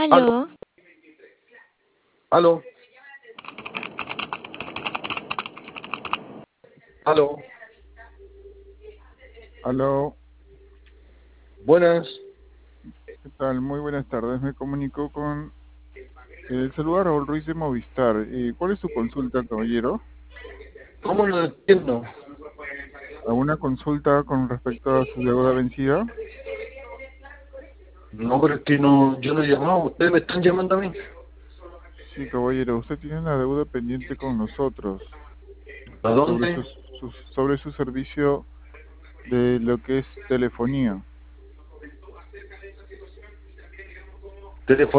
Aló, Aló, aló, aló. Aló, Buenas. ¿qué tal? Muy buenas tardes. Me comunico con el celular Raúl Ruiz de Movistar. ¿Cuál es su consulta, caballero? ¿Cómo no entiendo? ¿Alguna consulta con respecto a su deuda vencida? No, pero es que no, yo no he llamado. Ustedes me están llamando a mí. Sí, caballero, usted tiene una deuda pendiente con nosotros ¿A sobre dónde? sobre su servicio de lo que es telefonía. Teléfono.